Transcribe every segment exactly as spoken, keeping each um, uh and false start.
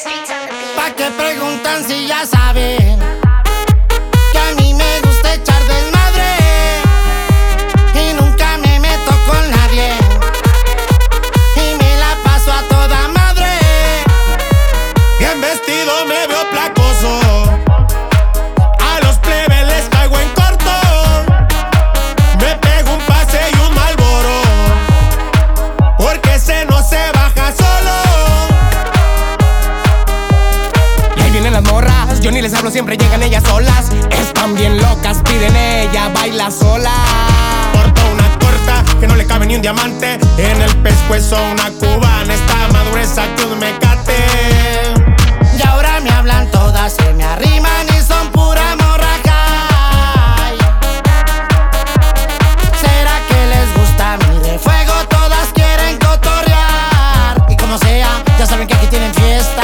¿Pa' qué preguntan si ya saben que a mí me gusta echar desmadre y nunca me meto con nadie y me la paso a toda madre? Bien vestido me veo placoso, a los plebes les caigo en corto, me pego un pase y un Malboro, porque ese no se baja solo. Y ahí vienen las morras, yo ni les hablo, siempre llegan ellas solas. Están bien locas, piden ella, baila sola. Porta una corta que no le cabe ni un diamante, en el pescuezo una cubana, está más gruesa que un mecate. Y ahora me hablan todas, se me arriman y son pura morraja. ¿Será que les gusta mi de fuego? Todas quieren cotorrear y como sea, ya saben que aquí tienen fiesta.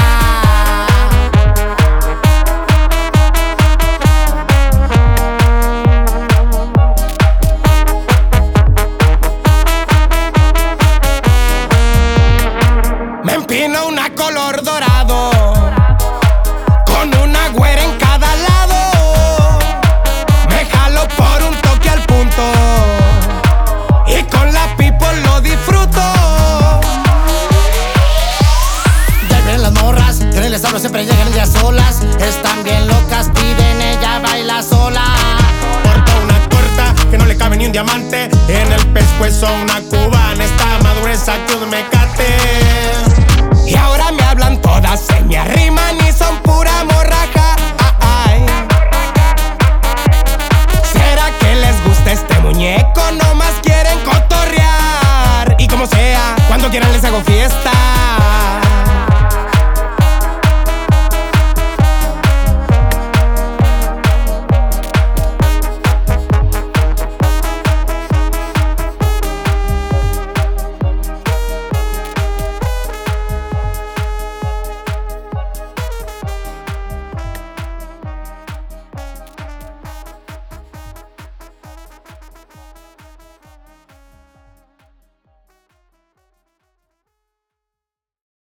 Me empino una color dorado, con una güera en cada lado. Me jalo por un toque al punto y con la people lo disfruto. Ya vienen las morras, yo ni les hablo, siempre llegan ellas solas. Están bien locas, piden ella, baila sola. Porta una corta que no le cabe ni un diamante, en el pescuezo una cubana, está más gruesa que un mecate. Y ahora me hablan todas, se me arriman y son pura morraja. Ay. ¿Será que les gusta este muñeco? No más quieren cotorrear y como sea, cuando quieran les hago fiesta.